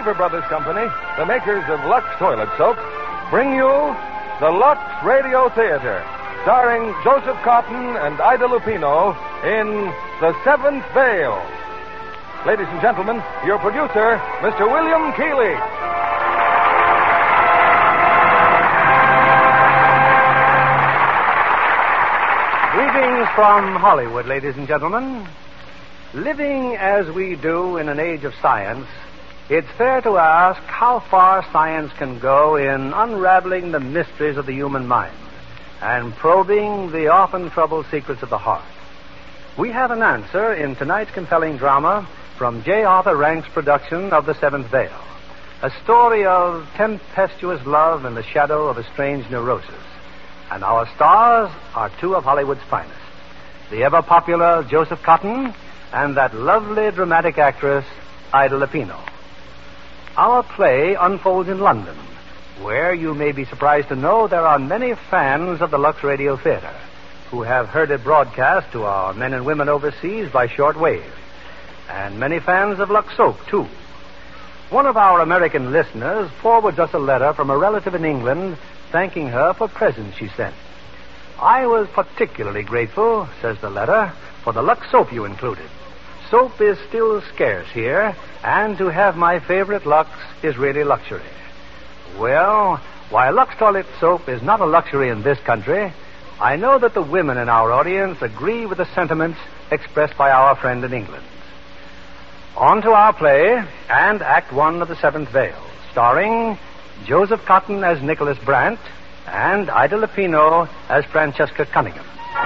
Harper Brothers Company, the makers of Lux Toilet Soap, bring you the Lux Radio Theater, starring Joseph Cotton and Ida Lupino in The Seventh Veil. Ladies and gentlemen, your producer, Mr. William Keighley. Greetings from Hollywood, ladies and gentlemen. Living as we do in an age of science, it's fair to ask how far science can go in unraveling the mysteries of the human mind and probing the often troubled secrets of the heart. We have an answer in tonight's compelling drama from J. Arthur Rank's production of The Seventh Veil, a story of tempestuous love in the shadow of a strange neurosis. And our stars are two of Hollywood's finest, the ever-popular Joseph Cotton and that lovely dramatic actress, Ida Lupino. Our play unfolds in London, where you may be surprised to know there are many fans of the Lux Radio Theater who have heard it broadcast to our men and women overseas by shortwave, and many fans of Lux Soap, too. One of our American listeners forwards us a letter from a relative in England thanking her for presents she sent. I was particularly grateful, says the letter, for the Lux Soap you included. Soap is still scarce here, and to have my favorite Lux is really luxury. Well, while Lux Toilet Soap is not a luxury in this country, I know that the women in our audience agree with the sentiments expressed by our friend in England. On to our play and Act One of The Seventh Veil, starring Joseph Cotton as Nicholas Brandt and Ida Lupino as Francesca Cunningham.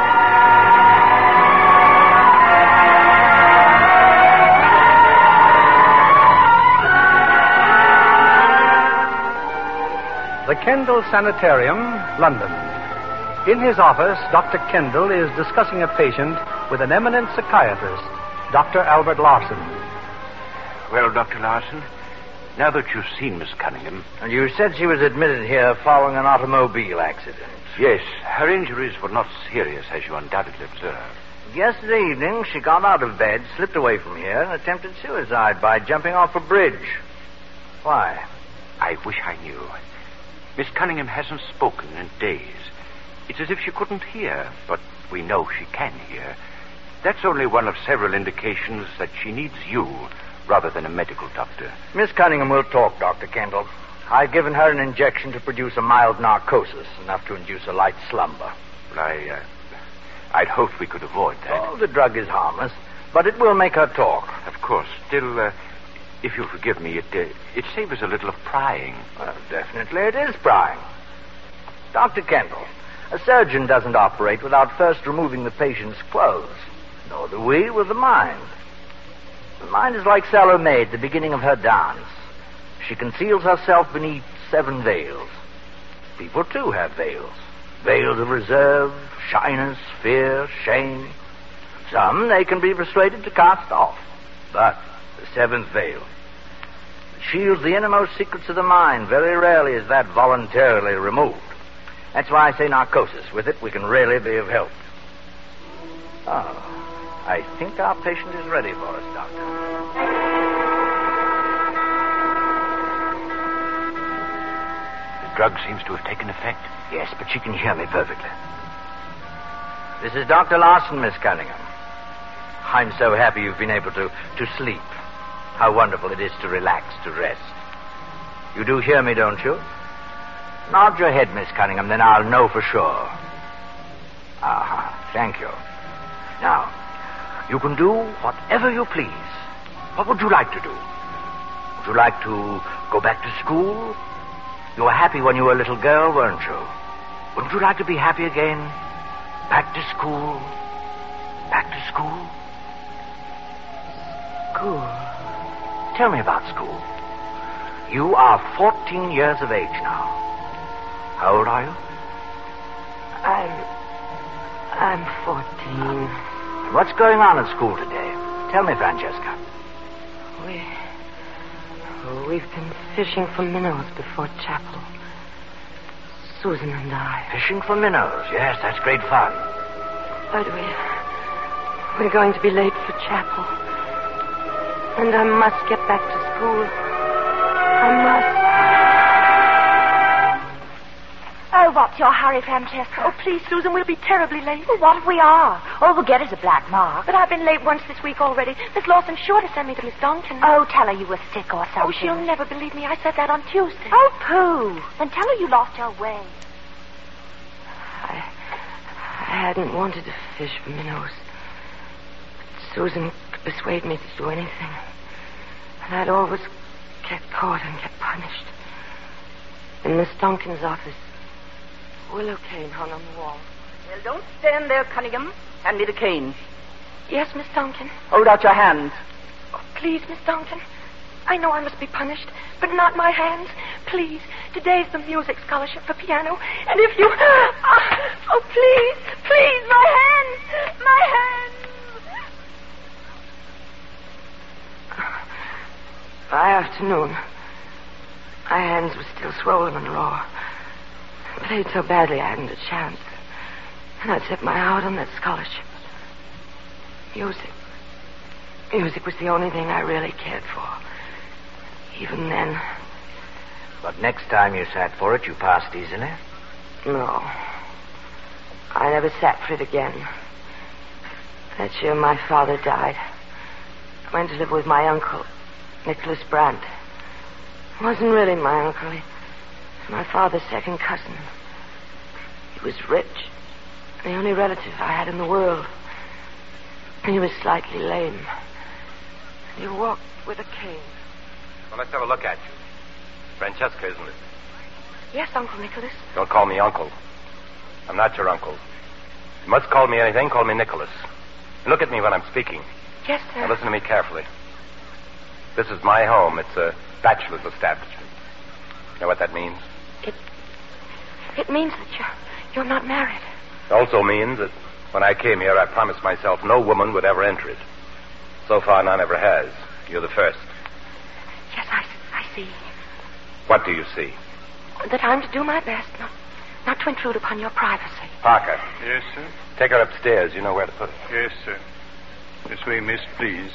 The Kendall Sanitarium, London. In his office, Dr. Kendall is discussing a patient with an eminent psychiatrist, Dr. Albert Larson. Well, Dr. Larson, now that you've seen Miss Cunningham... And you said she was admitted here following an automobile accident. Yes, her injuries were not serious, as you undoubtedly observed. Yesterday evening, she got out of bed, slipped away from here, and attempted suicide by jumping off a bridge. Why? I wish I knew. Miss Cunningham hasn't spoken in days. It's as if she couldn't hear, but we know she can hear. That's only one of several indications that she needs you rather than a medical doctor. Miss Cunningham will talk, Dr. Kendall. I've given her an injection to produce a mild narcosis, enough to induce a light slumber. Well, I'd hoped we could avoid that. Oh, the drug is harmless, but it will make her talk. Of course. Still, if you'll forgive me, it savors a little of prying. Well, definitely it is prying. Dr. Kendall, a surgeon doesn't operate without first removing the patient's clothes. Nor do we with the mind. The mind is like Salome at the beginning of her dance. She conceals herself beneath 7 veils. People, too, have veils. Veils of reserve, shyness, fear, shame. Some they can be persuaded to cast off. But the 7th veil shields the innermost secrets of the mind. Very rarely is that voluntarily removed. That's why I say narcosis. With it, we can really be of help. Oh, I think our patient is ready for us, Doctor. The drug seems to have taken effect. Yes, but she can hear me perfectly. This is Dr. Larson, Miss Cunningham. I'm so happy you've been able to sleep. How wonderful it is to relax, to rest. You do hear me, don't you? Nod your head, Miss Cunningham, then I'll know for sure. Thank you. Now, you can do whatever you please. What would you like to do? Would you like to go back to school? You were happy when you were a little girl, weren't you? Wouldn't you like to be happy again? Back to school? Back to school? School? Tell me about school. You are 14 years of age now. How old are you? I'm 14. What's going on at school today? Tell me, Francesca. We've been fishing for minnows before chapel. Susan and I. Fishing for minnows? Yes, that's great fun. But we're going to be late for chapel. And I must get back to school. Oh, what's your hurry, Francesca? Oh, please, Susan, we'll be terribly late. Well, what if we are? All we'll get is a black mark. But I've been late once this week already. Miss Lawson's sure to send me to Miss Duncan. Oh, tell her you were sick or something. Oh, she'll never believe me. I said that on Tuesday. Oh, pooh. Then tell her you lost your way. I hadn't wanted to fish for minnows. But Susan could persuade me to do anything. And I'd always get caught and get punished. In Miss Duncan's office, willow cane hung on the wall. Well, don't stand there, Cunningham. Hand me the cane. Yes, Miss Duncan. Hold out your hands. Oh, please, Miss Duncan. I know I must be punished, but not my hands. Please, today's the music scholarship for piano, and if you... Oh, please, please, my hands! My hands! By afternoon, my hands were still swollen and raw. I played so badly I hadn't a chance. And I'd set my heart on that scholarship. Music. Music was the only thing I really cared for. Even then. But next time you sat for it, you passed easily? No. I never sat for it again. That year my father died. I went to live with my uncle, Nicholas Brandt. He wasn't really my uncle. He was my father's second cousin. He was rich. The only relative I had in the world. He was slightly lame. And he walked with a cane. Well, let's have a look at you. Francesca, isn't it? Yes, Uncle Nicholas. Don't call me uncle. I'm not your uncle. You must call me anything, call me Nicholas. And look at me when I'm speaking. Yes, sir. Now listen to me carefully. This is my home. It's a bachelor's establishment. You know what that means? It means that you're not married. It also means that when I came here, I promised myself no woman would ever enter it. So far, none ever has. You're the first. Yes, I see. What do you see? That I'm to do my best, not to intrude upon your privacy. Parker. Yes, sir? Take her upstairs. You know where to put her. Yes, sir. This way, miss, please.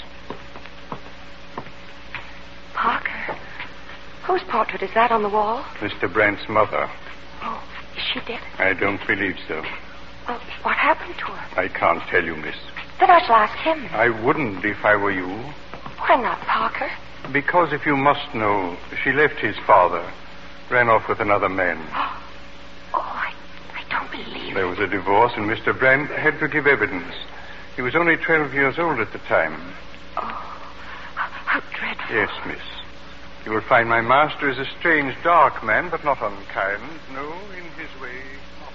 Parker? Whose portrait is that on the wall? Mr. Brandt's mother. Oh, is she dead? I don't believe so. Well, what happened to her? I can't tell you, miss. Then I shall ask him. I wouldn't if I were you. Why not, Parker? Because if you must know, she left his father, ran off with another man. Oh, I don't believe There it. was a divorce, and Mr. Brandt had to give evidence. He was only 12 years old at the time. Oh, how dreadful. Yes, miss. You will find my master is a strange, dark man, but not unkind. No, in his way, not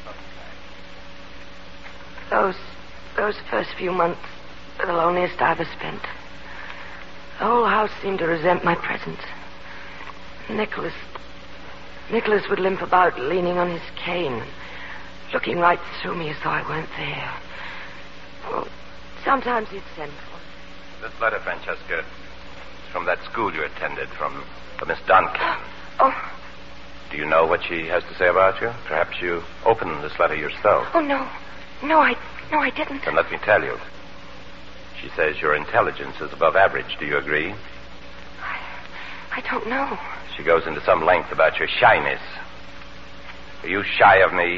unkind. Those first few months were the loneliest I ever spent. The whole house seemed to resent my presence. Nicholas would limp about leaning on his cane, looking right through me as though I weren't there. Well, sometimes he'd send for me. This letter, Francesca, is from that school you attended, from Miss Duncan. Oh. Do you know what she has to say about you? Perhaps you opened this letter yourself. Oh, no. No, I didn't. Then let me tell you. She says your intelligence is above average. Do you agree? I don't know. She goes into some length about your shyness. Are you shy of me?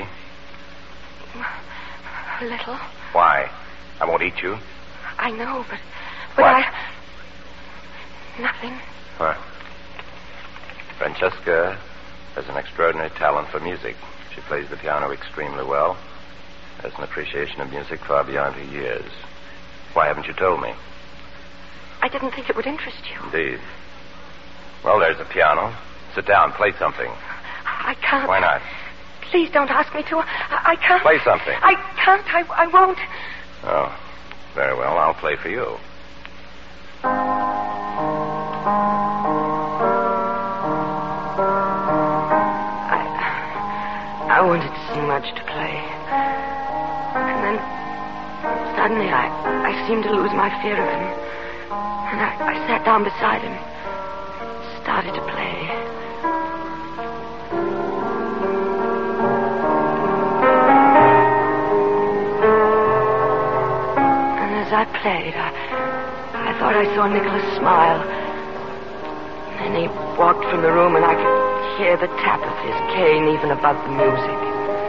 A little. Why? I won't eat you. I know, but What? Nothing. Huh. Francesca has an extraordinary talent for music. She plays the piano extremely well. Has an appreciation of music far beyond her years. Why haven't you told me? I didn't think it would interest you. Indeed. Well, there's a piano. Sit down, play something. I can't. Why not? Please don't ask me to. I can't. Play something. I can't. I won't. Oh, very well. I'll play for you. I wanted too much to play. And then suddenly I seemed to lose my fear of him. And I sat down beside him, started to play. And as I played, I thought I saw Nicholas smile. And he walked from the room, and I could hear the tap of his cane even above the music.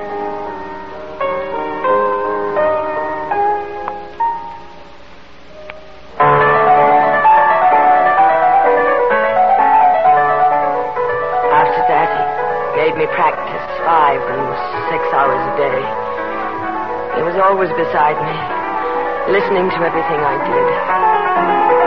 After that, he made me practice 5 and 6 hours a day. He was always beside me, listening to everything I did.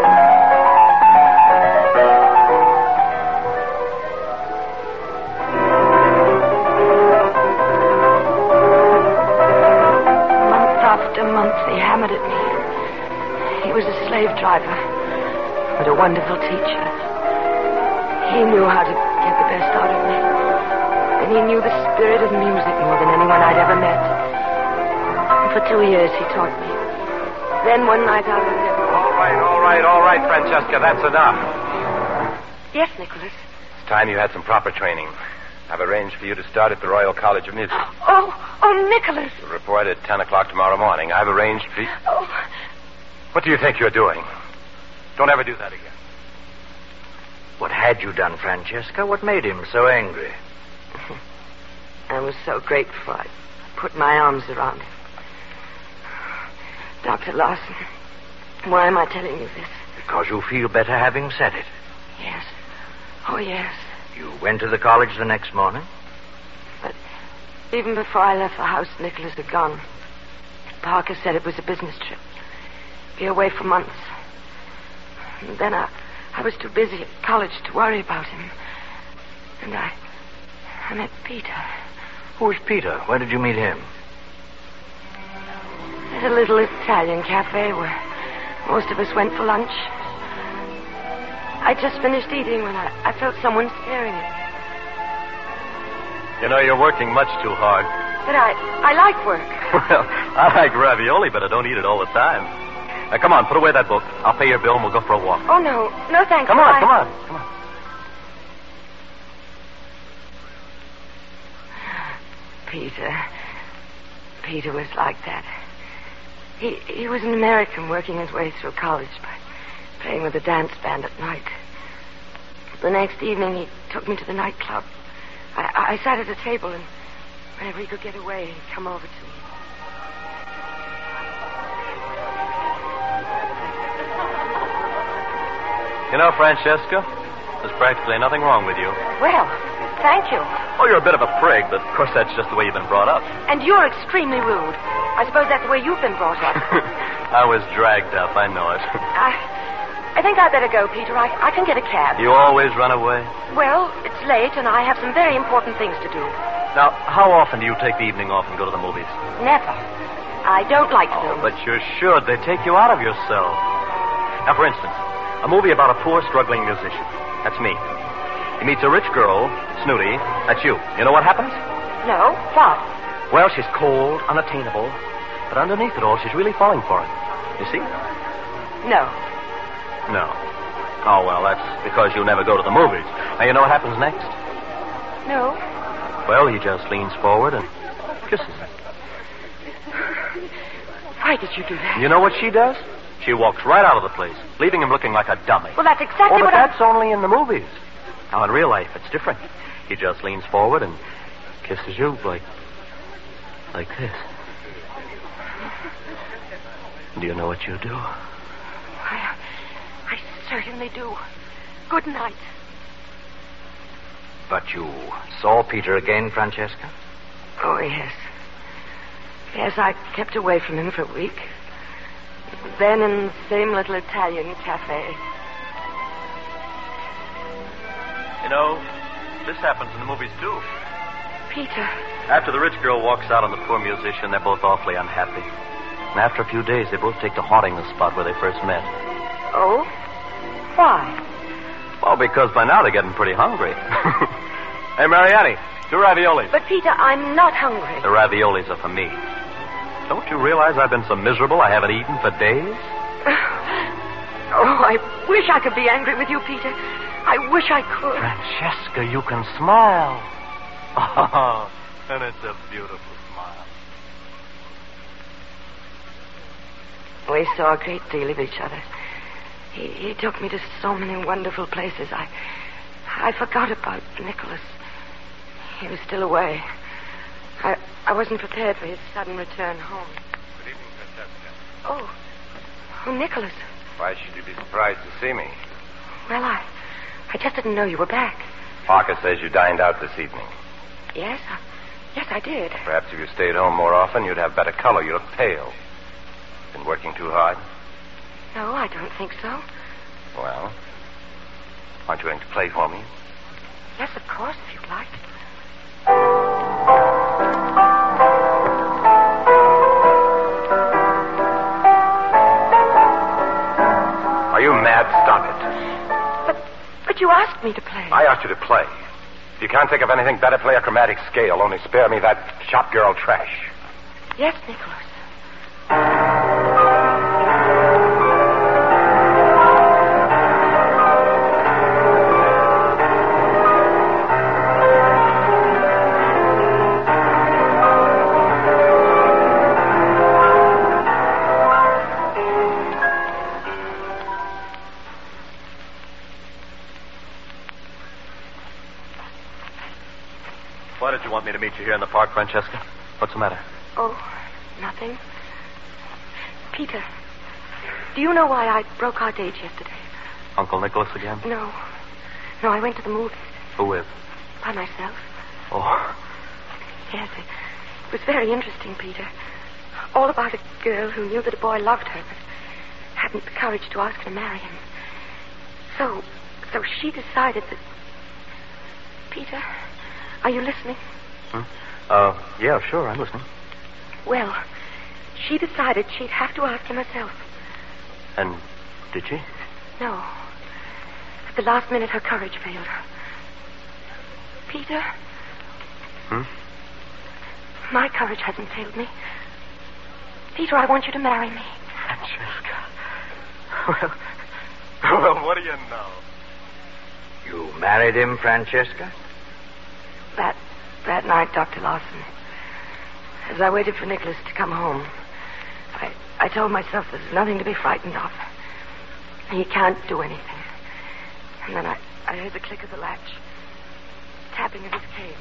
He hammered at me. He was a slave driver, but a wonderful teacher. He knew how to get the best out of me. And he knew the spirit of music more than anyone I'd ever met. And for 2 years he taught me. Then one night I was never... All right, Francesca, that's enough. Yes, Nicholas. It's time you had some proper training. I've arranged for you to start at the Royal College of Music. Oh, Nicholas. You'll report at 10 o'clock tomorrow morning. I've arranged for you... Oh. What do you think you're doing? Don't ever do that again. What had you done, Francesca? What made him so angry? I was so grateful. I put my arms around him. Dr. Larson, why am I telling you this? Because you feel better having said it. Yes. Oh, yes. You went to the college the next morning? But even before I left the house, Nicholas had gone. Parker said it was a business trip. Be away for months. And then I was too busy at college to worry about him. And I met Peter. Who's Peter? Where did you meet him? At a little Italian cafe where most of us went for lunch. I just finished eating when I felt someone staring at me. You know, you're working much too hard. But I like work. Well, I like ravioli, but I don't eat it all the time. Now, come on, put away that book. I'll pay your bill and we'll go for a walk. Oh, no. No, thanks. Come on. Peter was like that. He was an American working his way through college by playing with the dance band at night. The next evening, he took me to the nightclub. I sat at a table, and whenever he could get away, he'd come over to me. You know, Francesca, there's practically nothing wrong with you. Well, thank you. Oh, you're a bit of a prig, but of course that's just the way you've been brought up. And you're extremely rude. I suppose that's the way you've been brought up. I was dragged up, I know it. I think I'd better go, Peter. I can get a cab. You always run away? Well, it's late, and I have some very important things to do. Now, how often do you take the evening off and go to the movies? Never. I don't like films. But you should. They take you out of yourself. Now, for instance, a movie about a poor, struggling musician. That's me. He meets a rich girl, snooty. That's you. You know what happens? No. What? Well, she's cold, unattainable, but underneath it all, she's really falling for him. You see? No. No. Oh, well, that's because you never go to the movies. Now, you know what happens next? No. Well, he just leans forward and kisses her. Why did you do that? You know what she does? She walks right out of the place, leaving him looking like a dummy. Well, that's exactly but what that's only in the movies. Now, in real life, it's different. He just leans forward and kisses you like this. Do you know what you do? I certainly do. Good night. But you saw Peter again, Francesca? Oh, yes. Yes, I kept away from him for a week. Then in the same little Italian cafe. You know, this happens in the movies, too. Peter. After the rich girl walks out on the poor musician, they're both awfully unhappy. And after a few days, they both take to haunting the spot where they first met. Oh? Why? Well, because by now they're getting pretty hungry. Hey, Mariani, 2 raviolis. But, Peter, I'm not hungry. The raviolis are for me. Don't you realize I've been so miserable I haven't eaten for days? Oh, I wish I could be angry with you, Peter. I wish I could. Francesca, you can smile. Oh, and it's a beautiful smile. We saw a great deal of each other. He took me to so many wonderful places. I forgot about Nicholas. He was still away. I wasn't prepared for his sudden return home. Good evening, Francesca. Oh, Nicholas. Why should you be surprised to see me? Well, I just didn't know you were back. Parker says you dined out this evening. Yes, yes, I did. Perhaps if you stayed home more often, you'd have better color. You look pale. Been working too hard? No, I don't think so. Well, aren't you going to play for me? Yes, of course, if you'd like. Are you mad? Stop it. But you asked me to play. I asked you to play. If you can't think of anything better, play a chromatic scale. Only spare me that shop girl trash. Yes, Nicholas. Why did you want me to meet you here in the park, Francesca? What's the matter? Oh, nothing. Peter, do you know why I broke our date yesterday? Uncle Nicholas again? No, I went to the movies. Who with? By myself. Oh. Yes, it was very interesting, Peter. All about a girl who knew that a boy loved her, but hadn't the courage to ask her to marry him. So she decided that... Peter, are you listening? Yeah, sure, I'm listening. Well, she decided she'd have to ask him herself. And did she? No. At the last minute, her courage failed her. Peter? My courage hasn't failed me. Peter, I want you to marry me. Francesca. Well, what do you know? You married him, Francesca? That night, Dr. Lawson, as I waited for Nicholas to come home, I told myself there's nothing to be frightened of. He can't do anything. And then I heard the click of the latch, tapping of his cane.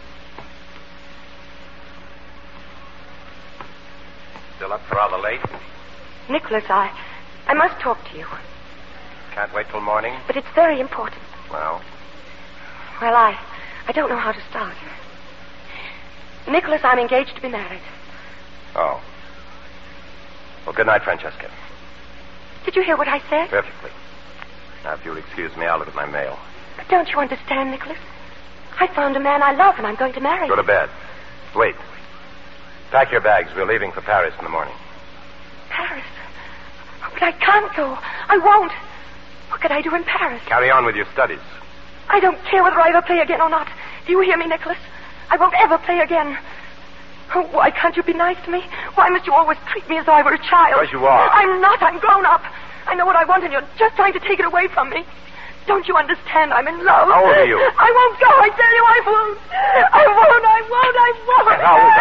Still up for rather late? Nicholas, I must talk to you. Can't wait till morning? But it's very important. Well? Well, I don't know how to start. Nicholas, I'm engaged to be married. Oh. Well, good night, Francesca. Did you hear what I said? Perfectly. Now, if you'll excuse me, I'll look at my mail. But don't you understand, Nicholas? I found a man I love, and I'm going to marry Go him. to bed. Wait. Pack your bags. We're leaving for Paris in the morning. Paris? Oh, but I can't go. I won't. What could I do in Paris? Carry on with your studies. I don't care whether I ever play again or not. Do you hear me, Nicholas? I won't ever play again. Oh, why can't you be nice to me? Why must you always treat me as though I were a child? Because you are. I'm not. I'm grown up. I know what I want, and you're just trying to take it away from me. Don't you understand? I'm in love. How old are you? I won't go. I tell you I won't. I won't. How old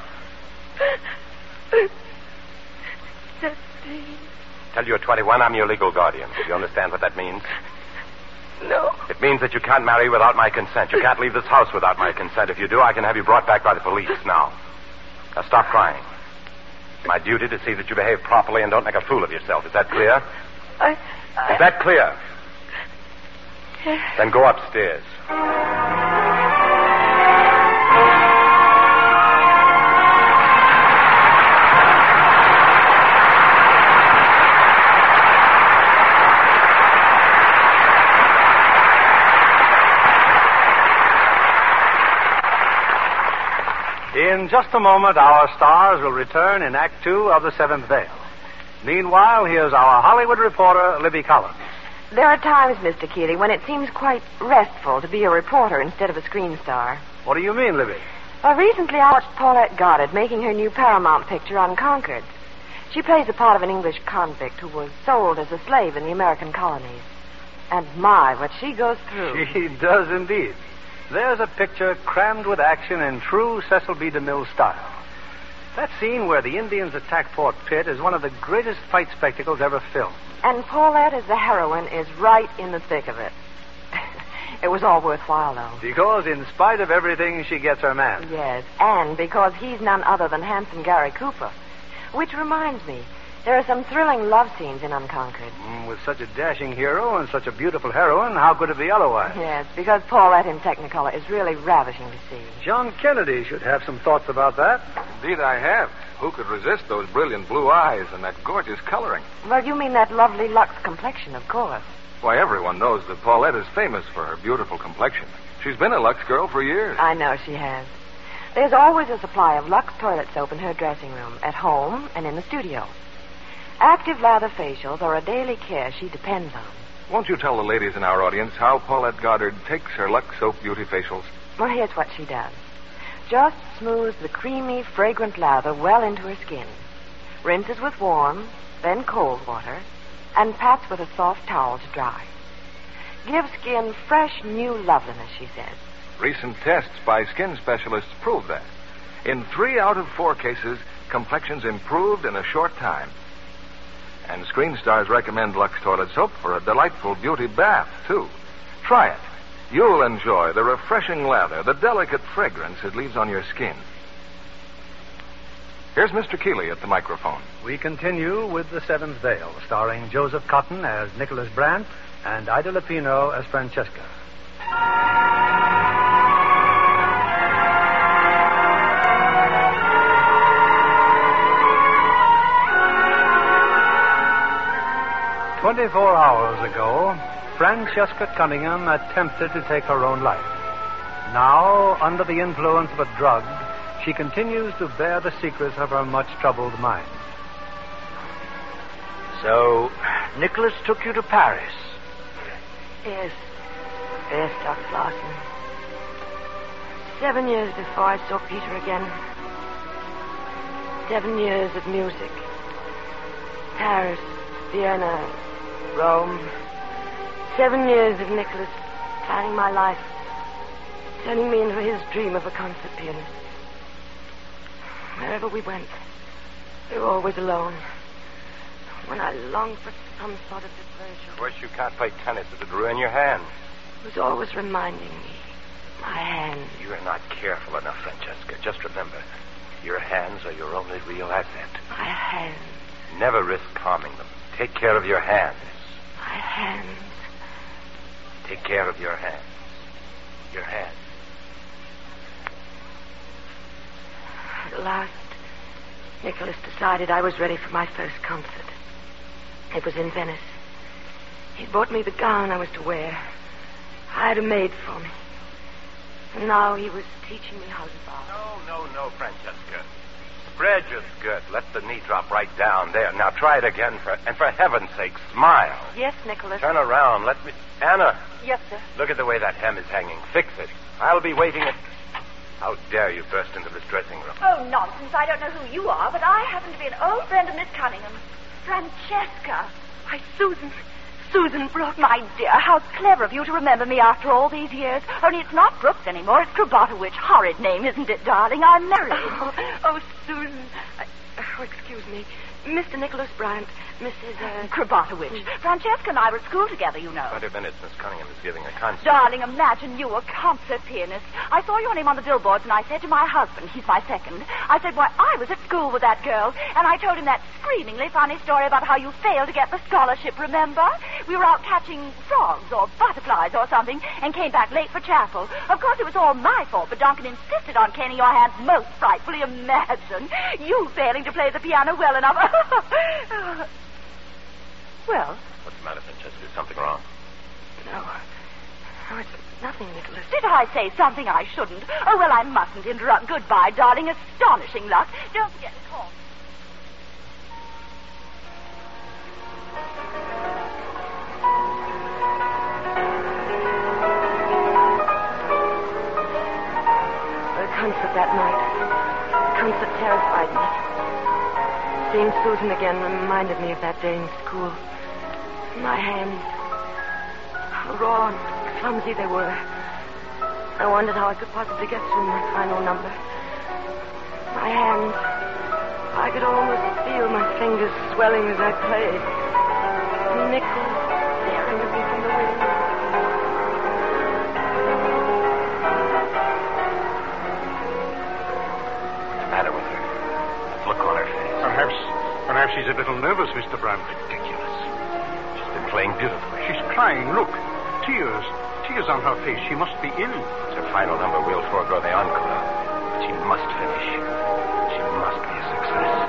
are you? 15. Till you're 21, I'm your legal guardian. Do you understand what that means? No. It means that you can't marry without my consent. You can't leave this house without my consent. If you do, I can have you brought back by the police now. Now stop crying. It's my duty to see that you behave properly and don't make a fool of yourself. Is that clear? Is that clear? Yes. Then go upstairs. In just a moment, our stars will return in Act Two of The Seventh Veil. Meanwhile, here's our Hollywood reporter, Libby Collins. There are times, Mr. Keeley, when it seems quite restful to be a reporter instead of a screen star. What do you mean, Libby? Well, recently I watched Paulette Goddard making her new Paramount picture, Unconquered. She plays the part of an English convict who was sold as a slave in the American colonies. And my, what she goes through. She does indeed. There's a picture crammed with action in true Cecil B. DeMille style. That scene where the Indians attack Fort Pitt is one of the greatest fight spectacles ever filmed. And Paulette as the heroine is right in the thick of it. It was all worthwhile, though. Because in spite of everything, she gets her man. Yes, and because he's none other than handsome Gary Cooper. Which reminds me, there are some thrilling love scenes in Unconquered. With such a dashing hero and such a beautiful heroine, how could it be otherwise? Yes, because Paulette in Technicolor is really ravishing to see. John Kennedy should have some thoughts about that. Indeed, I have. Who could resist those brilliant blue eyes and that gorgeous coloring? Well, you mean that lovely Lux complexion, of course. Why, everyone knows that Paulette is famous for her beautiful complexion. She's been a Lux girl for years. I know she has. There's always a supply of Lux toilet soap in her dressing room, at home and in the studio. Active lather facials are a daily care she depends on. Won't you tell the ladies in our audience how Paulette Goddard takes her Lux soap beauty facials? Well, here's what she does. Just smooths the creamy, fragrant lather well into her skin. Rinses with warm, then cold water, and pats with a soft towel to dry. Gives skin fresh, new loveliness, she says. Recent tests by skin specialists prove that. In 3 out of 4 cases, complexions improved in a short time. And Screen Stars recommend Lux Toilet Soap for a delightful beauty bath, too. Try it. You'll enjoy the refreshing lather, the delicate fragrance it leaves on your skin. Here's Mr. Keeley at the microphone. We continue with The Seventh Veil, starring Joseph Cotton as Nicholas Brandt and Ida Lupino as Francesca. "24 hours ago, Francesca Cunningham attempted to take her own life. Now, under the influence of a drug, she continues to bear the secrets of her much troubled mind." So, Nicholas took you to Paris? Yes. Yes, Dr. Larson. 7 years before I saw Peter again. 7 years of music. Paris, Vienna, Rome. 7 years of Nicholas planning my life, turning me into his dream of a concert pianist. Wherever we went, we were always alone. When I longed for some sort of diversion, Of course, you can't play tennis. It would ruin your hand. it was always reminding me, my hands. You are not careful enough, Francesca. Just remember, your hands are your only real asset. My hands. Never risk harming them. Take care of your hands. My hands. Take care of your hands. Your hands. At last, Nicholas decided I was ready for my first concert. It was in Venice. He bought me the gown I was to wear. I had it made for me. And now he was teaching me how to bow. No, Francesca. Spread your skirt. Let the knee drop right down there. Now try it again, and for heaven's sake, smile. Yes, Nicholas. Turn around. Let me... Anna. Yes, sir. Look at the way that hem is hanging. Fix it. I'll be waiting at... How dare you burst into this dressing room? Oh, nonsense. I don't know who you are, but I happen to be an old friend of Miss Cunningham. Francesca. Why, Susan Brooke, my dear. How clever of you to remember me after all these years. Only it's not Brooks anymore. It's Krabatowicz. Horrid name, isn't it, darling? I'm married. Oh, Susan. Excuse me. Mr. Nicholas Bryant, Mrs. Krabatowicz. Francesca and I were at school together, you know. 20 minutes, Miss Cunningham is giving a concert. Darling, imagine you a concert pianist. I saw your name on the billboards, and I said to my husband, he's my second, I said, why, I was at school with that girl, and I told him that screamingly funny story about how you failed to get the scholarship, remember? We were out catching frogs or butterflies or something, and came back late for chapel. Of course, it was all my fault, but Duncan insisted on caning your hands most frightfully. Imagine you failing to play the piano well enough. Well? What's the matter, Francesca? Is something wrong? No, it's nothing, Nicholas. Did I say something I shouldn't? Oh, well, I mustn't interrupt. Goodbye, darling. Astonishing luck. Don't forget to call. The concert that night. The concert terrified me. Seeing Susan again reminded me of that day in school. My hands, how raw and clumsy they were. I wondered how I could possibly get through my final number. My hands, I could almost feel my fingers swelling as I played. Nicholas staring at me from the window. What's the matter with her? That look on her face. Perhaps she's a little nervous, Mr. Brandt. Ridiculous. She's been playing beautifully. She's crying. Look. Tears. Tears on her face. She must be ill. It's her final number. We'll forego the encore. But she must finish. She must be a success.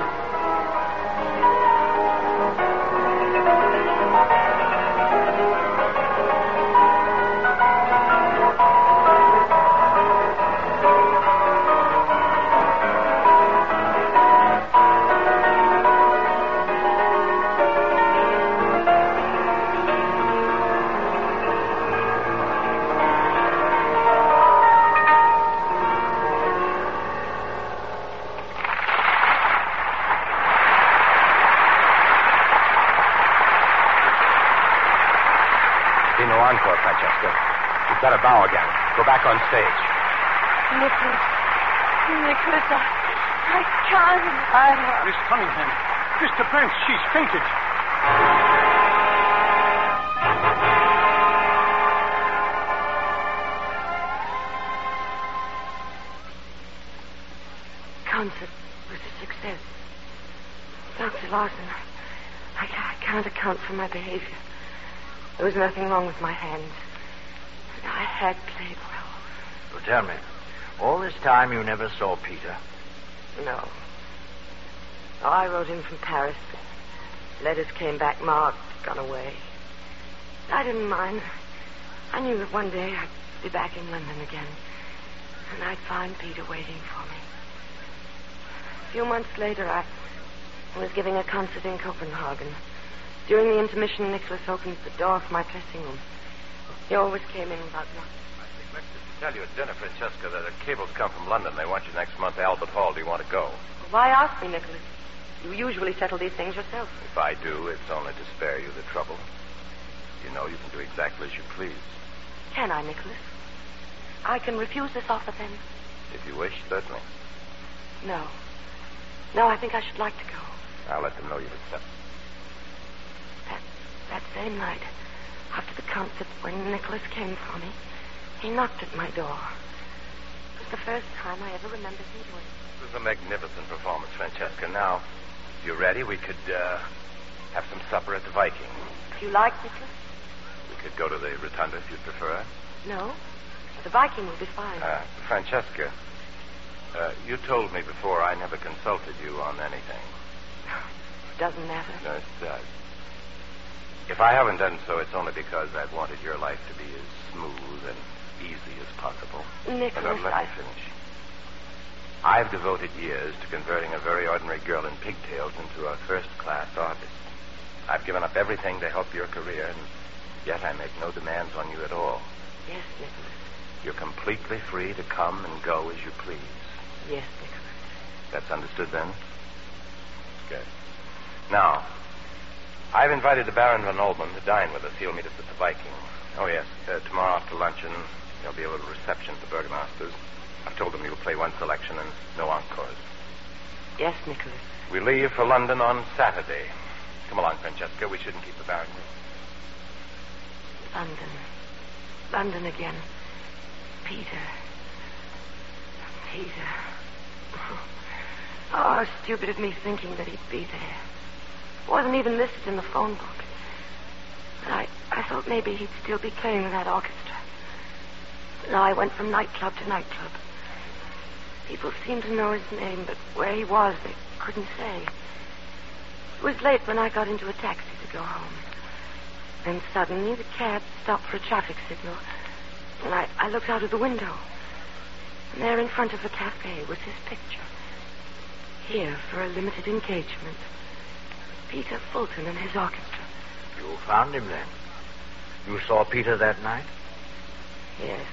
No encore, Francesca. You've got to bow again. Go back on stage. Nicholas, I can't. Miss Cunningham. Mr. Brent, she's fainted. Concert was a success. Dr. Larson, I can't account for my behavior. There was nothing wrong with my hands. I had played well. So tell me, all this time you never saw Peter? No. Oh, I wrote him from Paris. Letters came back marked, gone away. I didn't mind. I knew that one day I'd be back in London again. And I'd find Peter waiting for me. A few months later, I was giving a concert in Copenhagen. During the intermission, Nicholas opened the door of my dressing room. He always came in about nothing. I neglected to tell you at dinner, Francesca, that a cable's come from London. They want you next month to Albert Hall. Do you want to go? Why ask me, Nicholas? You usually settle these things yourself. If I do, it's only to spare you the trouble. You know you can do exactly as you please. Can I, Nicholas? I can refuse this offer, then? If you wish, certainly. No. No, I think I should like to go. I'll let them know you've accepted. That same night, after the concert, when Nicholas came for me, he knocked at my door. It was the first time I ever remember him doing it. It was a magnificent performance, Francesca. Now, if you're ready, we could have some supper at the Viking. Do you like Nicholas? We could go to the Rotunda if you'd prefer. No. The Viking will be fine. Francesca, you told me before I never consulted you on anything. It doesn't matter. No, it does. If I haven't done so, it's only because I've wanted your life to be as smooth and easy as possible. Nicholas, let me finish. I've devoted years to converting a very ordinary girl in pigtails into a first-class artist. I've given up everything to help your career, and yet I make no demands on you at all. Yes, Nicholas. You're completely free to come and go as you please. Yes, Nicholas. That's understood, then? Good. Now, I've invited the Baron von Olben to dine with us. He'll meet us at the Viking. Oh, yes. Tomorrow after luncheon, there'll be a little reception at the Burgomaster's. I've told them you'll play one selection and no encores. Yes, Nicholas. We leave for London on Saturday. Come along, Francesca. We shouldn't keep the Baron waiting. London. London again. Peter. Oh, stupid of me thinking that he'd be there. Wasn't even listed in the phone book. But I thought maybe he'd still be playing with that orchestra. Now I went from nightclub to nightclub. People seemed to know his name, but where he was, they couldn't say. It was late when I got into a taxi to go home. Then suddenly the cab stopped for a traffic signal, and I looked out of the window. And there in front of the cafe was his picture. Here for a limited engagement. Peter Fulton and his orchestra. You found him then? You saw Peter that night? Yes.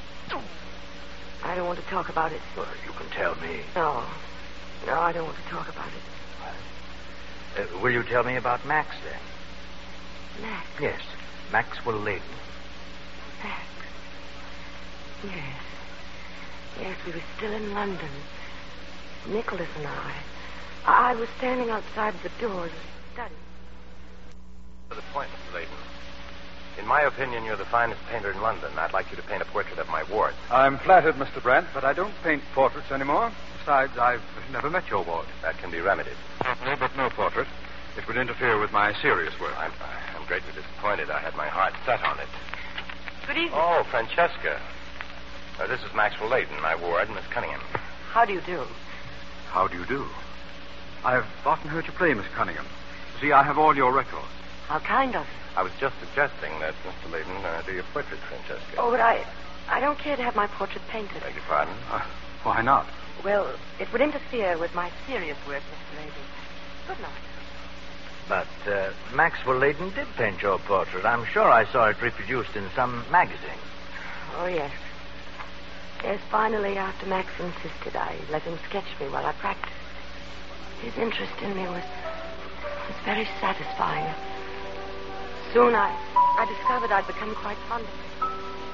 I don't want to talk about it. Well, you can tell me. No, I don't want to talk about it. Will you tell me about Max, then? Max? Yes, Maxwell Layton. Max? Yes. Yes, we were still in London. Nicholas and I was standing outside the door of the study. For the point, Mr. Layton. In my opinion, you're the finest painter in London. I'd like you to paint a portrait of my ward. I'm flattered, Mr. Brandt, but I don't paint portraits anymore. Besides, I've never met your ward. That can be remedied. No, but no portrait. It would interfere with my serious work. I'm greatly disappointed. I had my heart set on it. Good evening. Oh, Francesca. This is Maxwell Layton, my ward, Miss Cunningham. How do you do? How do you do? I've often heard you play, Miss Cunningham. See, I have all your records. How kind of you. I was just suggesting that Mr. Layton do your portrait, Francesca. Oh, but I don't care to have my portrait painted. Beg your pardon? Why not? Well, it would interfere with my serious work, Mr. Layton. Good night. But Maxwell Layton did paint your portrait. I'm sure I saw it reproduced in some magazine. Oh, yes. Yes, finally, after Max insisted, I let him sketch me while I practiced. His interest in me was very satisfying. Soon I discovered I'd become quite fond of him.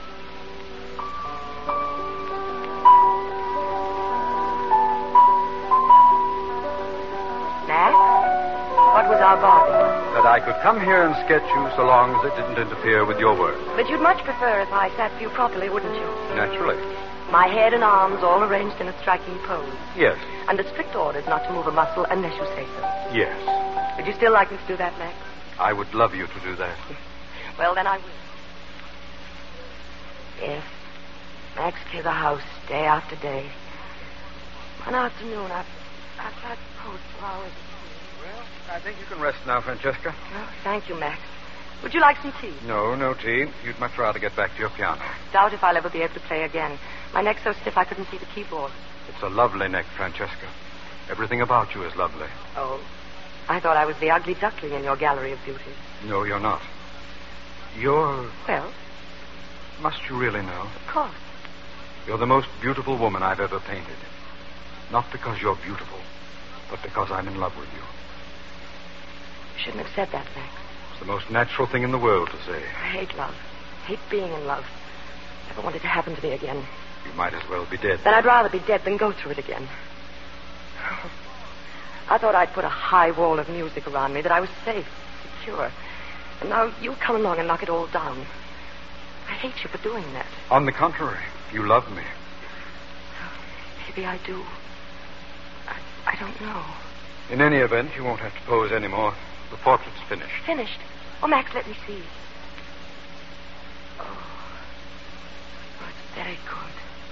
Max, what was our bargain? That I could come here and sketch you so long as it didn't interfere with your work. But you'd much prefer if I sat for you properly, wouldn't you? Naturally. My head and arms all arranged in a striking pose. Yes. Under strict orders not to move a muscle unless you say so. Yes. Would you still like me to do that, Max? I would love you to do that. Well, then I will. Yes. Max cleared the house day after day. One afternoon, I've tried to pose for hours. Well, I think you can rest now, Francesca. Oh, thank you, Max. Would you like some tea? No tea. You'd much rather get back to your piano. Doubt if I'll ever be able to play again. My neck's so stiff I couldn't see the keyboard. It's a lovely neck, Francesca. Everything about you is lovely. Oh, I thought I was the ugly duckling in your gallery of beauty. No, you're not. You're... Well? Must you really know? Of course. You're the most beautiful woman I've ever painted. Not because you're beautiful, but because I'm in love with you. You shouldn't have said that, Max. It's the most natural thing in the world to say. I hate love. Hate being in love. Never want it to happen to me again. You might as well be dead. Then I'd rather be dead than go through it again. I thought I'd put a high wall of music around me, that I was safe, secure. And now you come along and knock it all down. I hate you for doing that. On the contrary, you love me. Maybe I do. I don't know. In any event, you won't have to pose anymore. The portrait's finished. Finished? Oh, Max, let me see. Oh, it's very good.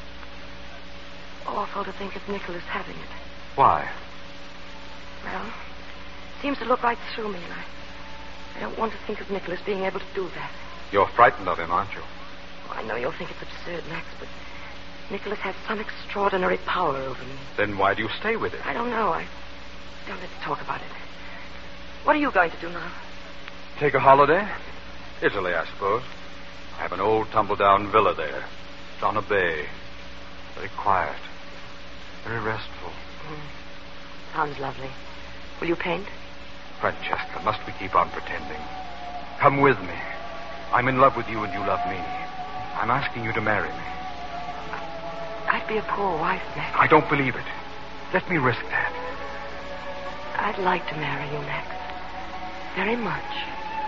Awful to think of Nicholas having it. Why? Well, it seems to look right through me, and I don't want to think of Nicholas being able to do that. You're frightened of him, aren't you? Oh, I know you'll think it's absurd, Max, but Nicholas has some extraordinary power over me. Then why do you stay with him? I don't know. Don't let's talk about it. What are you going to do now? Take a holiday? Italy, I suppose. I have an old tumble-down villa there. It's on a bay. Very quiet. Very restful. Sounds lovely. Will you paint? Francesca, must we keep on pretending? Come with me. I'm in love with you and you love me. I'm asking you to marry me. I'd be a poor wife, Max. I don't believe it. Let me risk that. I'd like to marry you, Max. Very much.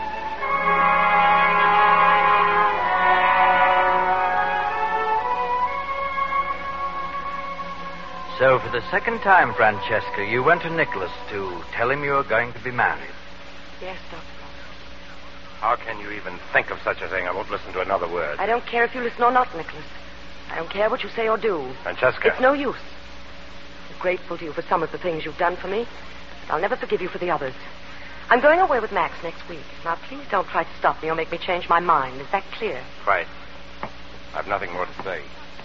So, for the second time, Francesca, you went to Nicholas to tell him you were going to be married. Yes, Doctor. How can you even think of such a thing? I won't listen to another word. I don't care if you listen or not, Nicholas. I don't care what you say or do. Francesca. It's no use. I'm grateful to you for some of the things you've done for me, but I'll never forgive you for the others. I'm going away with Max next week. Now, please don't try to stop me or make me change my mind. Is that clear? Quite. I've nothing more to say.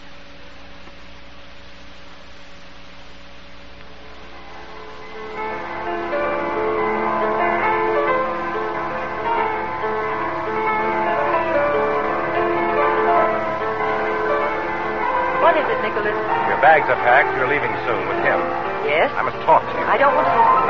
What is it, Nicholas? Your bags are packed. You're leaving soon with him. Yes? I must talk to you. I don't want to listen.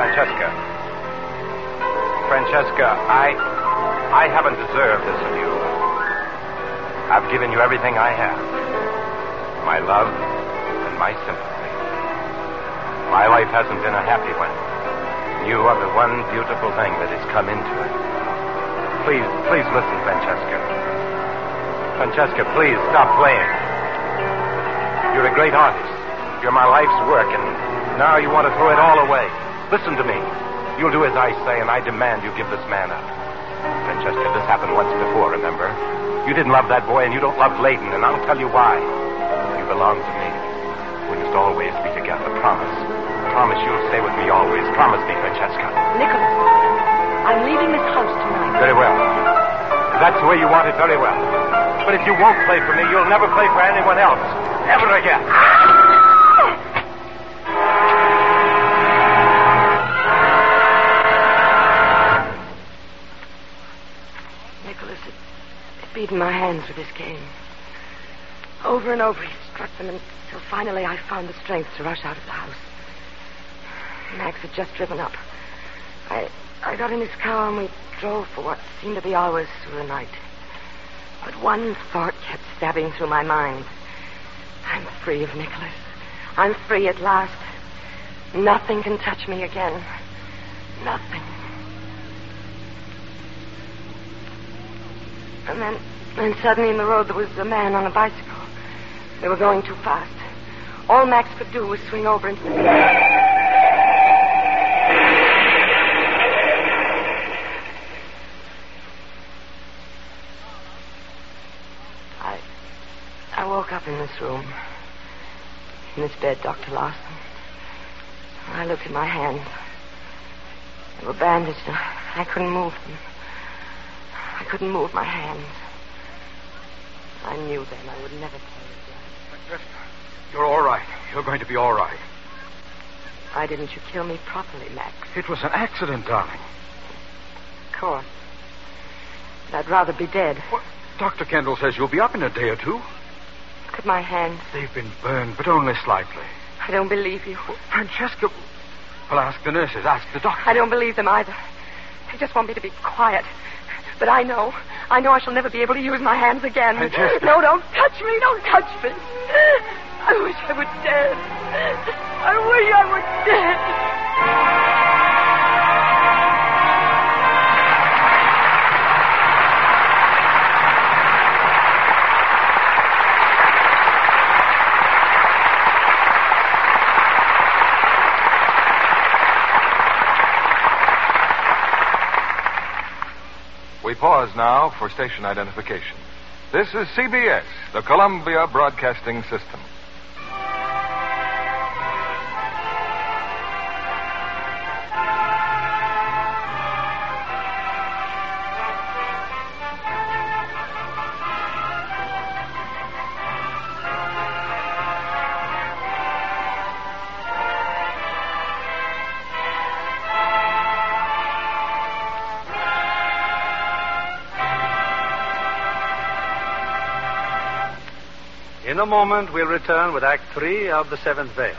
Francesca, I haven't deserved this of you. I've given you everything I have. My love and my sympathy. My life hasn't been a happy one. You are the one beautiful thing that has come into it. Please listen, Francesca. Francesca, please stop playing. You're a great artist. You're my life's work, and now you want to throw it all away. Listen to me. You'll do as I say, and I demand you give this man up. Francesca, this happened once before, remember? You didn't love that boy, and you don't love Layton, and I'll tell you why. You belong to me. We must always be together. Promise. Promise you'll stay with me always. Promise me, Francesca. Nicholas, I'm leaving this house tonight. Very well. If that's the way you want it, very well. But if you won't play for me, you'll never play for anyone else. Never again. Nicholas had beaten my hands with his cane. Over and over he struck them until finally I found the strength to rush out of the house. Max had just driven up. I got in his car and we drove for what seemed to be hours through the night. But one thought kept stabbing through my mind. I'm free of Nicholas. I'm free at last. Nothing can touch me again. Nothing. And then suddenly in the road there was a man on a bicycle. They were going too fast. All Max could do was swing over into the... I woke up in this room. In this bed, Dr. Larson. I looked at my hands. They were bandaged. I couldn't move them. I couldn't move my hands. I knew then I would never play again. You're all right. You're going to be all right. Why didn't you kill me properly, Max? It was an accident, darling. Of course. But I'd rather be dead. What? Dr. Kendall says you'll be up in a day or two. Look at my hands. They've been burned, but only slightly. I don't believe you. Francesca... Well, ask the nurses. Ask the doctor. I don't believe them either. They just want me to be quiet. But I know I shall never be able to use my hands again. Francesca. No, don't touch me. Don't touch me. I wish I were dead. I wish I were dead. We pause now for station identification. This is CBS, the Columbia Broadcasting System. In a moment, we'll return with Act 3 of The Seventh Veil.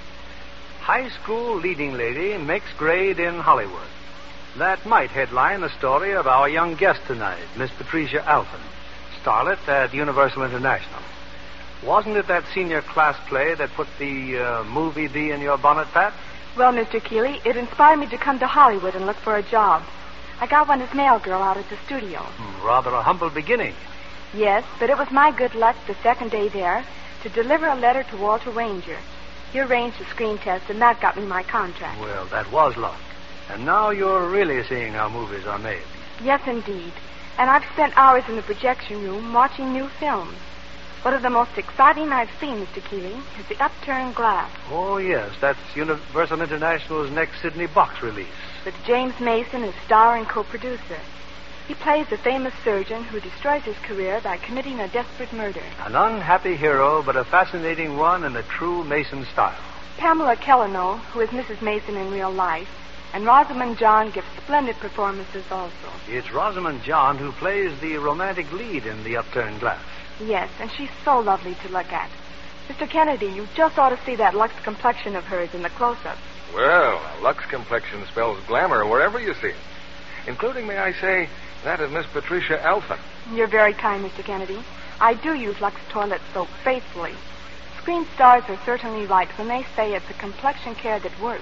High school leading lady makes grade in Hollywood. That might headline the story of our young guest tonight, Miss Patricia Alphen, starlet at Universal International. Wasn't it that senior class play that put the movie bee in your bonnet, Pat? Well, Mr. Keeley, it inspired me to come to Hollywood and look for a job. I got one as mail girl out at the studio. Rather a humble beginning. Yes, but it was my good luck the second day there to deliver a letter to Walter Ranger. He arranged a screen test, and that got me my contract. Well, that was luck. And now you're really seeing how movies are made. Yes, indeed. And I've spent hours in the projection room watching new films. One of the most exciting I've seen, Mr. Keeling, is The Upturned Glass. Oh, yes. That's Universal International's next Sydney box release. With James Mason as star and co-producer. He plays a famous surgeon who destroys his career by committing a desperate murder. An unhappy hero, but a fascinating one in the true Mason style. Pamela Kellano, who is Mrs. Mason in real life, and Rosamund John give splendid performances also. It's Rosamund John who plays the romantic lead in The Upturned Glass. Yes, and she's so lovely to look at. Mr. Kennedy, you just ought to see that luxe complexion of hers in the close-ups. Well, a luxe complexion spells glamour wherever you see it. Including, may I say, that of Miss Patricia Alphen. You're very kind, Mr. Kennedy. I do use Lux toilet soap faithfully. Screen stars are certainly right when they say it's a complexion care that works.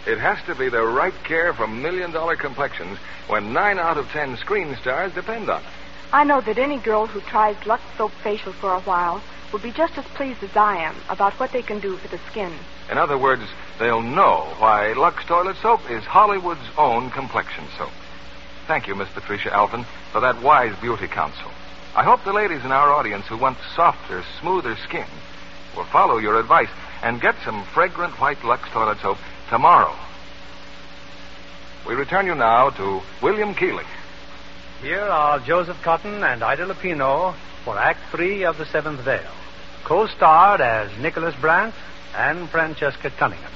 It has to be the right care for million-dollar complexions when 9 out of 10 screen stars depend on it. I know that any girl who tries Lux Soap Facial for a while will be just as pleased as I am about what they can do for the skin. In other words, they'll know why Lux Toilet Soap is Hollywood's own complexion soap. Thank you, Miss Patricia Alvin, for that wise beauty counsel. I hope the ladies in our audience who want softer, smoother skin will follow your advice and get some fragrant white Lux Toilet Soap tomorrow. We return you now to William Keighley. Here are Joseph Cotton and Ida Lupino for Act 3 of The Seventh Veil, co-starred as Nicholas Brandt and Francesca Cunningham.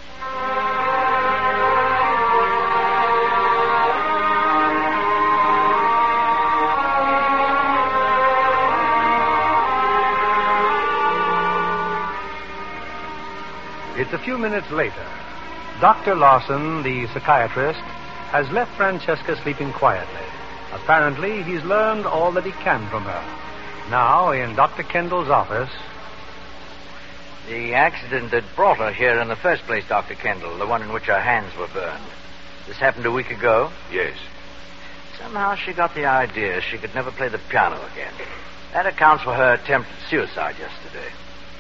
It's a few minutes later. Dr. Lawson, the psychiatrist, has left Francesca sleeping quietly. Apparently, he's learned all that he can from her. Now, in Dr. Kendall's office... The accident that brought her here in the first place, Dr. Kendall, the one in which her hands were burned. This happened a week ago? Yes. Somehow she got the idea she could never play the piano again. That accounts for her attempted suicide yesterday.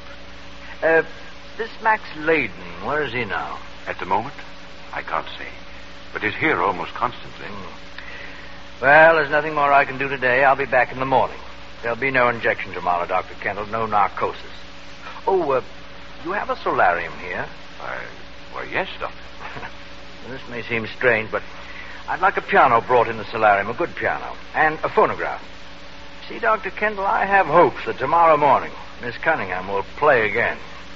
This Max Layden, where is he now? At the moment, I can't say. But he's here almost constantly. Well, there's nothing more I can do today. I'll be back in the morning. There'll be no injection tomorrow, Dr. Kendall. No narcosis. Oh, you have a solarium here? Why, yes, Doctor. This may seem strange, but I'd like a piano brought in the solarium, a good piano, and a phonograph. See, Dr. Kendall, I have hopes that tomorrow morning Miss Cunningham will play again.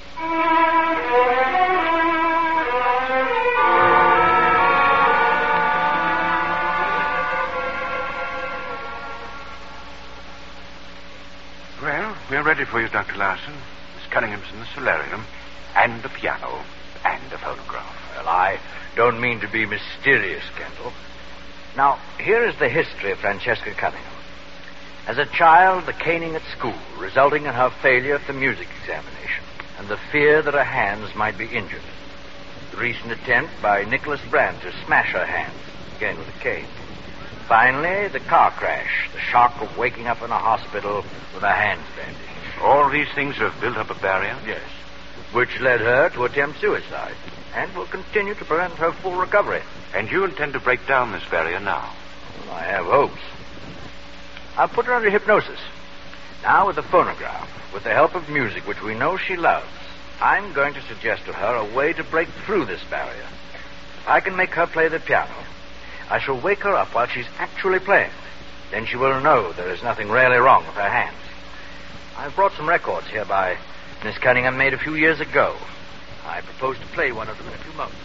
Well, we're ready for you, Dr. Larson. Miss Cunningham's in the solarium, and the piano, and the phonograph. Well, I don't mean to be mysterious, Kendall. Now, here is the history of Francesca Cunningham. As a child, the caning at school, resulting in her failure at the music examination, and the fear that her hands might be injured. The recent attempt by Nicholas Brandt to smash her hands, again with a cane. Finally, the car crash, the shock of waking up in a hospital with her hands bandaged. All these things have built up a barrier? Yes, which led her to attempt suicide, and will continue to prevent her full recovery. And you intend to break down this barrier now? Well, I have hopes. I'll put her under hypnosis. Now, with the phonograph, with the help of music, which we know she loves, I'm going to suggest to her a way to break through this barrier. If I can make her play the piano, I shall wake her up while she's actually playing. Then she will know there is nothing really wrong with her hands. I've brought some records here by Miss Cunningham made a few years ago. I propose to play one of them in a few moments.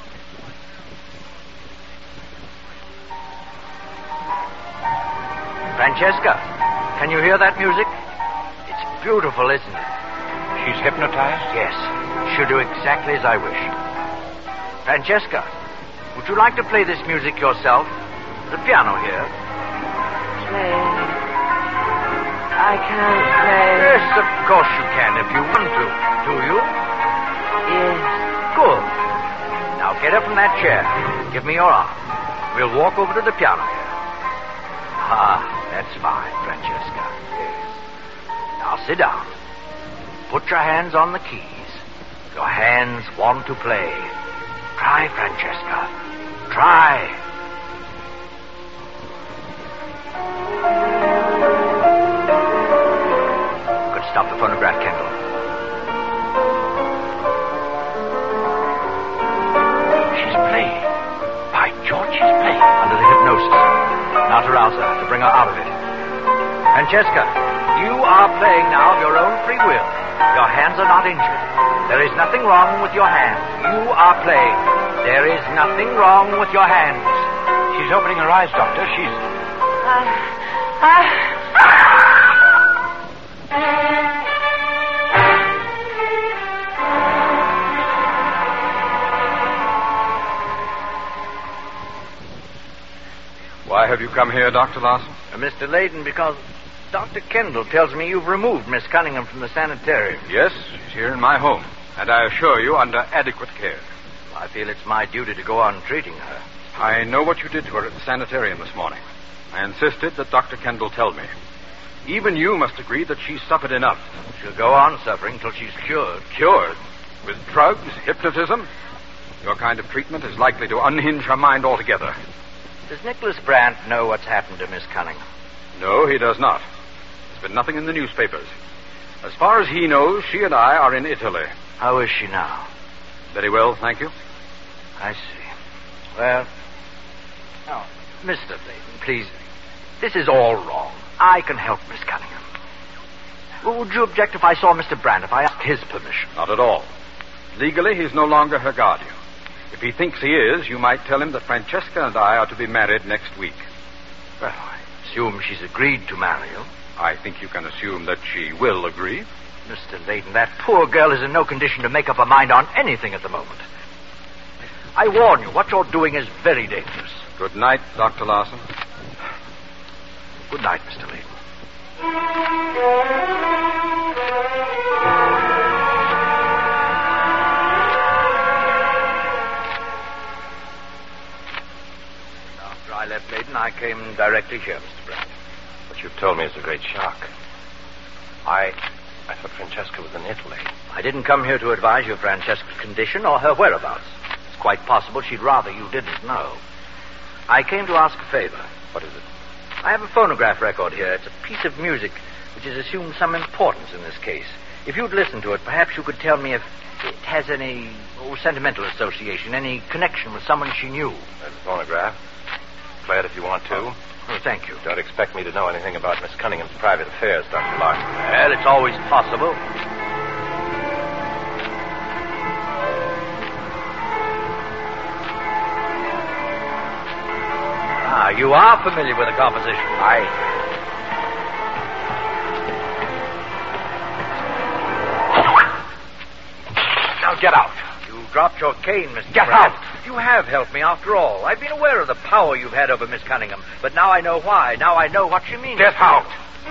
Francesca, can you hear that music? It's beautiful, isn't it? She's hypnotized? Yes. She'll do exactly as I wish. Francesca, would you like to play this music yourself? The piano here. Play. I can't play. Yes, of course you can if you want to. Do you? Yes. Good. Now get up from that chair. Give me your arm. We'll walk over to the piano here. That's fine, Francesca. Yes. Now sit down. Put your hands on the keys. Your hands want to play. Try, Francesca. Try. Could stop the phonograph, Kendall. She's playing. By George, she's playing. Under the hypnosis. Now to rouse her, to bring her out of it. Francesca, you are playing now of your own free will. Your hands are not injured. There is nothing wrong with your hands. You are playing. There is nothing wrong with your hands. She's opening her eyes, Doctor. She's... Why have you come here, Dr. Larson? Mr. Layden, because Dr. Kendall tells me you've removed Miss Cunningham from the sanitarium. Yes, she's here in my home. And I assure you, under adequate care. I feel it's my duty to go on treating her. I know what you did to her at the sanitarium this morning. I insisted that Dr. Kendall tell me. Even you must agree that she's suffered enough. She'll go on suffering till she's cured. Cured? With drugs, hypnotism? Your kind of treatment is likely to unhinge her mind altogether. Does Nicholas Brandt know what's happened to Miss Cunningham? No, he does not. There's been nothing in the newspapers. As far as he knows, she and I are in Italy. How is she now? Very well, thank you. I see. Well, now, Mr. Layton, please, this is all wrong. I can help Miss Cunningham. Well, would you object if I saw Mr. Brandt, if I asked his permission? Not at all. Legally, he's no longer her guardian. If he thinks he is, you might tell him that Francesca and I are to be married next week. Well, I assume she's agreed to marry you. I think you can assume that she will agree. Mr. Layton, that poor girl is in no condition to make up her mind on anything at the moment. I warn you, what you're doing is very dangerous. Good night, Dr. Larson. Good night, Mr. Layton. After I left Layton, I came directly here, Mr. Brandt. What you've told me is a great shock. I thought Francesca was in Italy. I didn't come here to advise you of Francesca's condition or her whereabouts. It's quite possible she'd rather you didn't know. I came to ask a favor. What is it? I have a phonograph record here. It's a piece of music which has assumed some importance in this case. If you'd listen to it, perhaps you could tell me if it has any sentimental association, any connection with someone she knew. There's a phonograph. Play it if you want to. Oh, thank you. Don't expect me to know anything about Miss Cunningham's private affairs, Dr. Larson. Well, it's always possible. You are familiar with the composition. Now get out. You dropped your cane, Mr. Get Brandt. out. You have helped me after all. I've been aware of the power you've had over Miss Cunningham, but now I know why. Now I know what she means. Get out.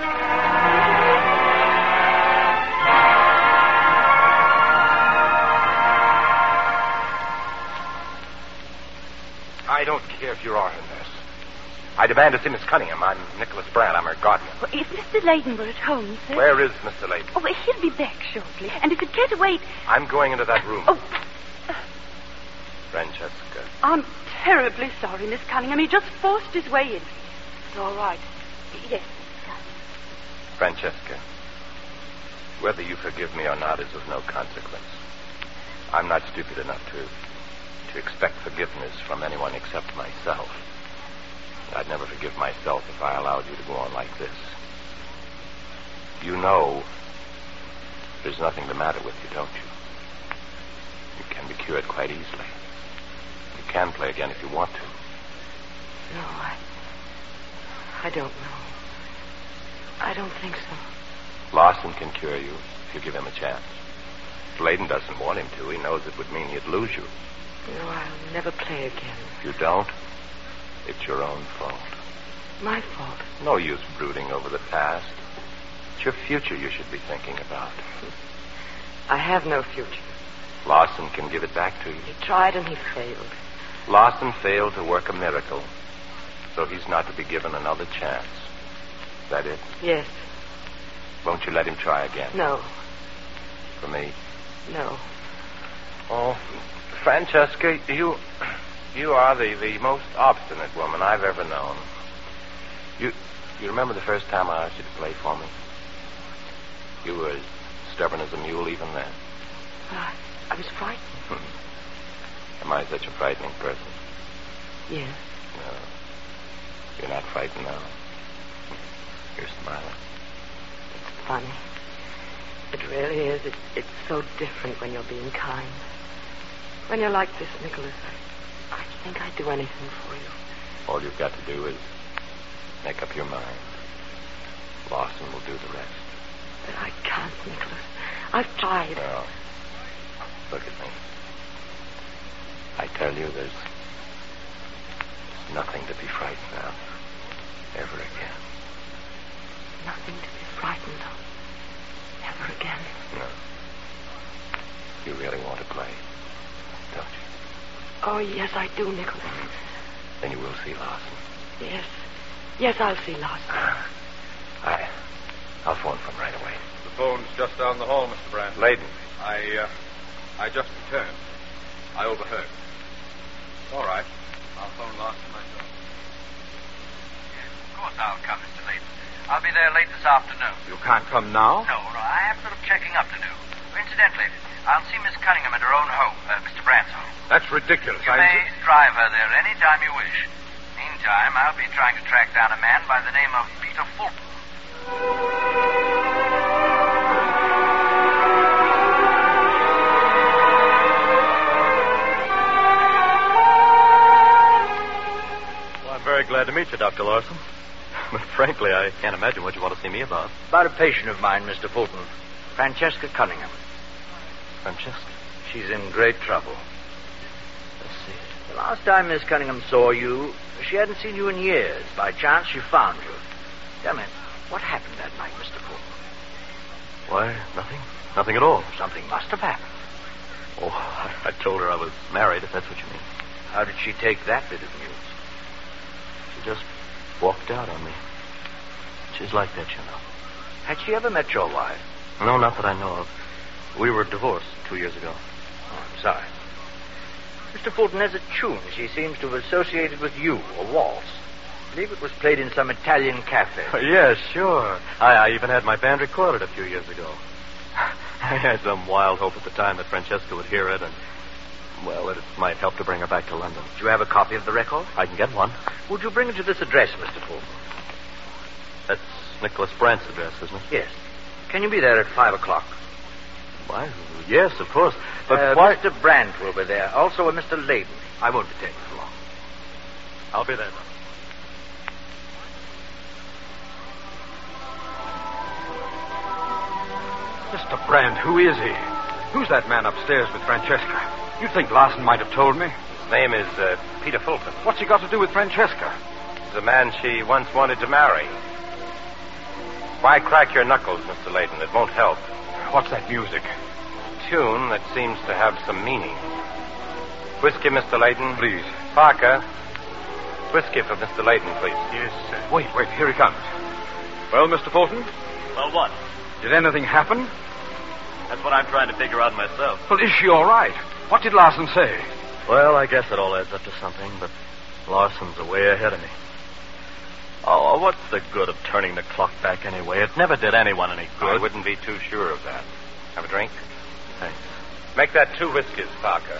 I don't care if you are a nurse. I demand to see Miss Cunningham. I'm Nicholas Brandt. I'm her guardian. Well, if Mr. Layton were at home, sir... Where is Mr. Layton? Oh, well, he'll be back shortly. And if you'd care to wait... I'm going into that room. Oh. Francesca. I'm terribly sorry, Miss Cunningham. He just forced his way in. It's all right. Yes. Francesca, whether you forgive me or not is of no consequence. I'm not stupid enough to expect forgiveness from anyone except myself. I'd never forgive myself if I allowed you to go on like this. You know there's nothing the matter with you, don't you? You can be cured quite easily. You can play again if you want to. No, I don't know. I don't think so. Larson can cure you if you give him a chance. Layton doesn't want him to. He knows it would mean he'd lose you. No, I'll never play again. If you don't, it's your own fault. My fault? No use brooding over the past. It's your future you should be thinking about. I have no future. Larson can give it back to you. He tried and he failed. Larson failed to work a miracle, so he's not to be given another chance. Is that it? Yes. Won't you let him try again? No. For me? No. Oh, Francesca, you are the most obstinate woman I've ever known. You remember the first time I asked you to play for me? You were as stubborn as a mule even then. I was frightened. Am I such a frightening person? Yes. No. You're not frightened now. You're smiling. It's funny. It really is. It's so different when you're being kind. When you're like this, Nicholas, I think I'd do anything for you. All you've got to do is make up your mind. Larson will do the rest. But I can't, Nicholas. I've tried. No. Look at me. I tell you, there's nothing to be frightened of ever again. Nothing to be frightened of ever again. No. You really want to play, don't you? Oh, yes, I do, Nicholas. Then you will see Larson. Yes. Yes, I'll see Larson. I'll phone for him right away. The phone's just down the hall, Mr. Brand. Layden. I just returned. I overheard. All right. I'll phone Larson myself. Of course I'll come, Mr. Layden. I'll be there late this afternoon. You can't come now? No, I have a little checking up to do. Incidentally, I'll see Miss Cunningham at her own home, Mr. Brand's home. That's ridiculous. You may drive her there any time you wish. Meantime, I'll be trying to track down a man by the name of Peter Fulton. Well, I'm very glad to meet you, Dr. Larson. But frankly, I can't imagine what you want to see me about. About a patient of mine, Mr. Fulton. Francesca Cunningham. Francesca? She's in great trouble. Let's see. The last time Miss Cunningham saw you, she hadn't seen you in years. By chance, she found you. Tell me, what happened that night, Mr. Fulton? Why, nothing. Nothing at all. Something must have happened. Oh, I told her I was married, if that's what you mean. How did she take that bit of news? She just walked out on me. She's like that, you know. Had she ever met your wife? No, not that I know of. We were divorced 2 years ago. Oh, I'm sorry. Mr. Fulton, there's a tune she seems to have associated with you, a waltz. I believe it was played in some Italian cafe. Yes, sure. I even had my band recorded a few years ago. I had some wild hope at the time that Francesca would hear it, and, well, it might help to bring her back to London. Do you have a copy of the record? I can get one. Would you bring it to this address, Mr. Fulton? That's Nicholas Brandt's address, isn't it? Yes. Can you be there at 5 o'clock? Why, yes, of course. But why... Mr. Brandt will be there. Also a Mr. Layden. I won't detain you long. I'll be there, then. Mr. Brand, who is he? Who's that man upstairs with Francesca? You'd think Larson might have told me. His name is Peter Fulton. What's he got to do with Francesca? He's a man she once wanted to marry. Why crack your knuckles, Mr. Layden? It won't help. What's that music? A tune that seems to have some meaning. Whiskey, Mr. Layden. Please. Parker. Whiskey for Mr. Layden, please. Yes, sir. Wait, here he comes. Well, Mr. Fulton? Well, what? Did anything happen? That's what I'm trying to figure out myself. Well, is she all right? What did Larson say? Well, I guess it all adds up to something, but Larson's way ahead of me. Oh, what's the good of turning the clock back anyway? It never did anyone any good. I wouldn't be too sure of that. Have a drink? Thanks. Make that 2 whiskeys, Parker.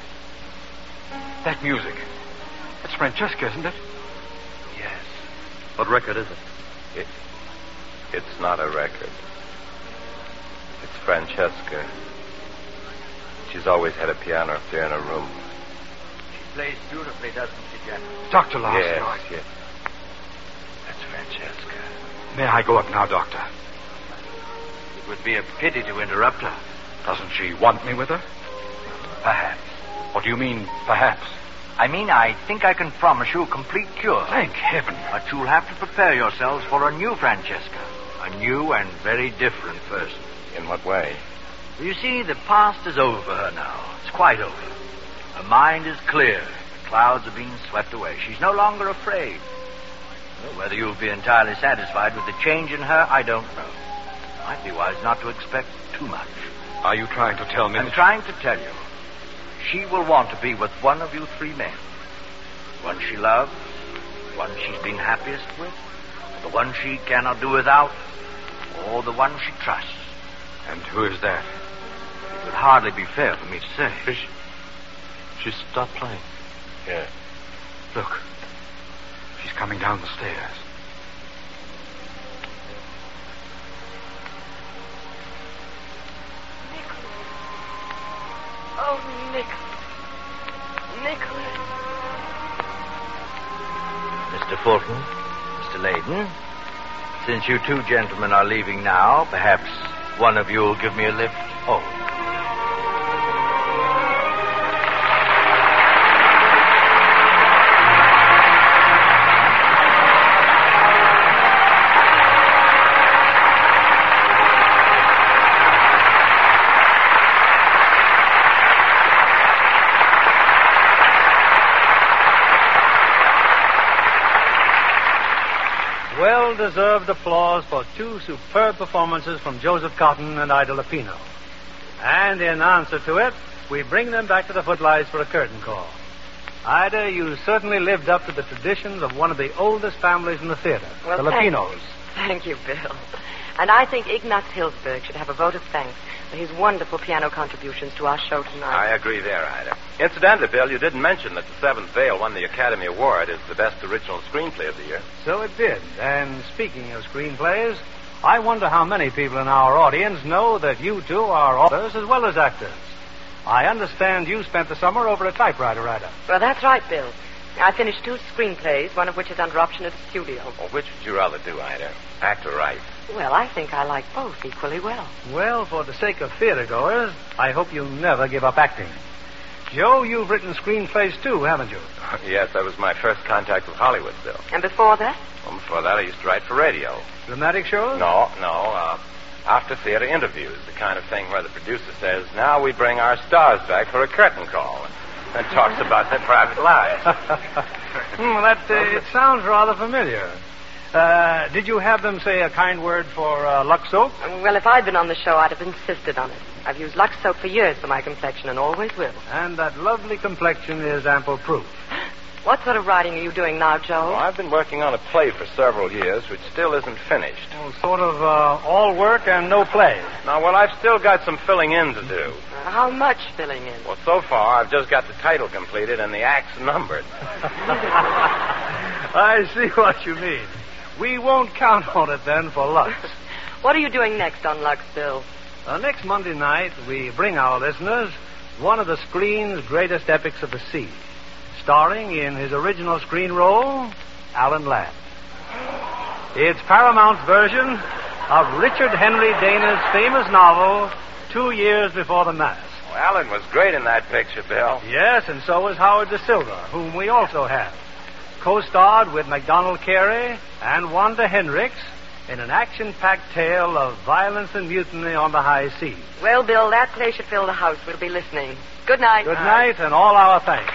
That music. It's Francesca, isn't it? Yes. What record is it? It's not a record. It's Francesca. She's always had a piano up there in her room. She plays beautifully, doesn't she, Jack? Dr. Larson. Yes. That's Francesca. May I go up now, Doctor? It would be a pity to interrupt her. Doesn't she want me with her? Perhaps. What do you mean, perhaps? I mean, I think I can promise you a complete cure. Thank heaven. But you'll have to prepare yourselves for a new Francesca. A new and very different person. In what way? You see, the past is over for her now. It's quite over. Her mind is clear. The clouds are being swept away. She's no longer afraid. Well, whether you'll be entirely satisfied with the change in her, I don't know. It might be wise not to expect too much. Are you trying to tell me? I'm trying to tell you. She will want to be with one of you 3 men. One she loves, one she's been happiest with, the one she cannot do without, or the one she trusts. And who is that? It would hardly be fair for me to say. She stopped playing. Yeah. Look. She's coming down the stairs. Oh, Nicholas. Mr. Fulton, Mr. Layden, since you 2 gentlemen are leaving now, perhaps one of you will give me a lift home. well-deserved applause for two superb performances from Joseph Cotton and Ida Lupino. And in answer to it, we bring them back to the footlights for a curtain call. Ida, you certainly lived up to the traditions of one of the oldest families in the theater, Well, the Lupinos. Thank you, Bill. And I think Ignaz Hilsberg should have a vote of thanks for his wonderful piano contributions to our show tonight. I agree there, Ida. Incidentally, Bill, you didn't mention that The Seventh Veil won the Academy Award as the best original screenplay of the year. So it did. And speaking of screenplays, I wonder how many people in our audience know that you two are authors as well as actors. I understand you spent the summer over a typewriter, Ida. Well, that's right, Bill. I finished 2 screenplays, one of which is under option at the studio. Well, which would you rather do, Ida? Act or write? Well, I think I like both equally well. Well, for the sake of theatergoers, I hope you never give up acting. Joe, you've written screenplays too, haven't you? Yes, that was my first contact with Hollywood, Bill. And before that? Well, before that, I used to write for radio. Dramatic shows? No. After theater interviews, the kind of thing where the producer says, now we bring our stars back for a curtain call, and talks about their private lives. It sounds rather familiar. Did you have them say a kind word for Lux Soap? Well, if I'd been on the show, I'd have insisted on it. I've used Lux Soap for years for my complexion and always will. And that lovely complexion is ample proof. What sort of writing are you doing now, Joe? Well, I've been working on a play for several years, which still isn't finished. Oh, sort of all work and no play. Now, well, I've still got some filling in to do. How much filling in? Well, so far, I've just got the title completed and the acts numbered. I see what you mean. We won't count on it then for Lux. What are you doing next on Lux, Bill? Next Monday night, we bring our listeners one of the screen's greatest epics of the sea, starring in his original screen role, Alan Ladd. It's Paramount's version of Richard Henry Dana's famous novel, 2 Years Before the Mass. Well, Alan was great in that picture, Bill. Yes, and so was Howard Da Silva, whom we also have. Co-starred with MacDonald Carey and Wanda Hendricks in an action-packed tale of violence and mutiny on the high seas. Well, Bill, that play should fill the house. We'll be listening. Good night. Good night, and all our thanks.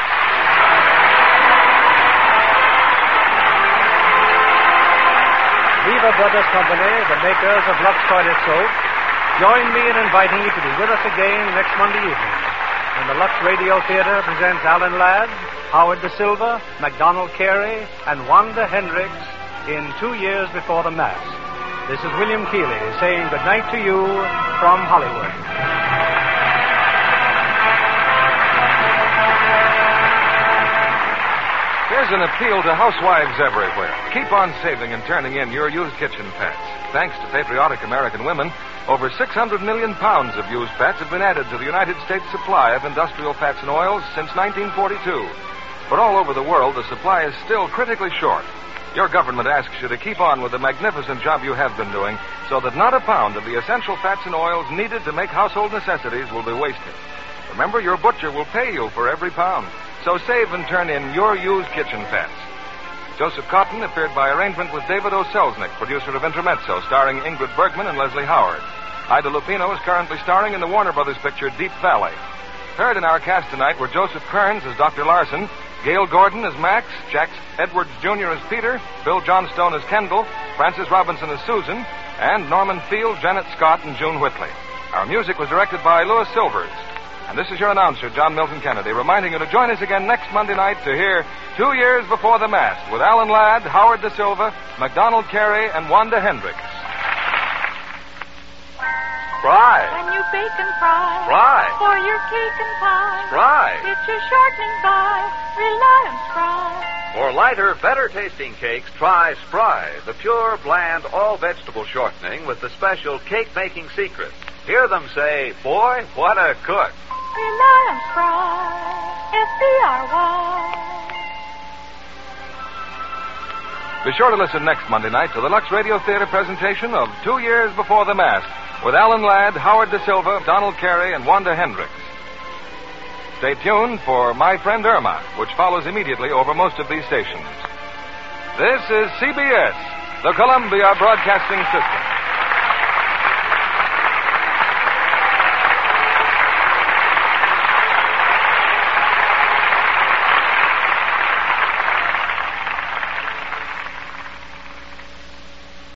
Viva Brothers Company, the makers of Lux Toilet Soap, join me in inviting you to be with us again next Monday evening when the Lux Radio Theater presents Alan Ladd, Howard Da Silva, MacDonald Carey, and Wanda Hendricks in 2 Years Before the Mass. This is William Keighley saying good night to you from Hollywood. Here's an appeal to housewives everywhere. Keep on saving and turning in your used kitchen pets. Thanks to patriotic American women, over 600 million pounds of used pets have been added to the United States supply of industrial fats and oils since 1942. But all over the world, the supply is still critically short. Your government asks you to keep on with the magnificent job you have been doing so that not a pound of the essential fats and oils needed to make household necessities will be wasted. Remember, your butcher will pay you for every pound. So save and turn in your used kitchen pets. Joseph Cotton appeared by arrangement with David O. Selznick, producer of Intermezzo, starring Ingrid Bergman and Leslie Howard. Ida Lupino is currently starring in the Warner Brothers picture Deep Valley. Heard in our cast tonight were Joseph Kearns as Dr. Larson, Gail Gordon as Max, Jack Edwards Jr. as Peter, Bill Johnstone as Kendall, Frances Robinson as Susan, and Norman Field, Janet Scott, and June Whitley. Our music was directed by Louis Silvers. And this is your announcer, John Milton Kennedy, reminding you to join us again next Monday night to hear 2 Years Before the Mast with Alan Ladd, Howard Da Silva, MacDonald Carey, and Wanda Hendricks. Fry. When you bake and fry. Fry. For your cake and pie. Fry. It's your shortening by Reliance Fry. For lighter, better-tasting cakes, try Spry, the pure, bland, all-vegetable shortening with the special cake-making secret. Hear them say, boy, what a cook. Reliance Fry. S-B-R-Y. Be sure to listen next Monday night to the Lux Radio Theater presentation of 2 Years Before the Mast with Alan Ladd, Howard Da Silva, Donald Carey, and Wanda Hendricks. Stay tuned for My Friend Irma, which follows immediately over most of these stations. This is CBS, the Columbia Broadcasting System.